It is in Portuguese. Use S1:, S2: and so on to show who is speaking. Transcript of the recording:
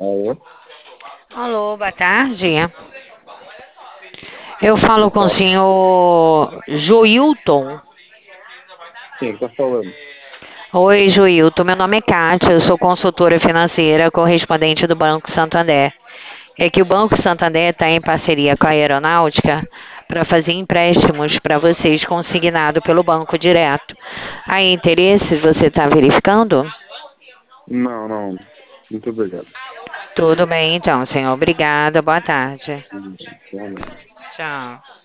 S1: Alô?
S2: Alô, boa tarde. Eu falo
S1: Quem
S2: com o
S1: fala?
S2: senhor Joilton.
S1: Quem tá falando?
S2: Oi, Joilton. Meu nome é Kátia, eu sou consultora financeira correspondente do Banco Santander. É que o Banco Santander está em parceria com a Aeronáutica para fazer empréstimos para vocês consignado pelo banco direto. Há interesse? Você está verificando?
S1: Não, não. Muito obrigado.
S2: Tudo bem, então, senhor. Obrigada. Boa tarde.
S1: Realmente.
S2: Tchau.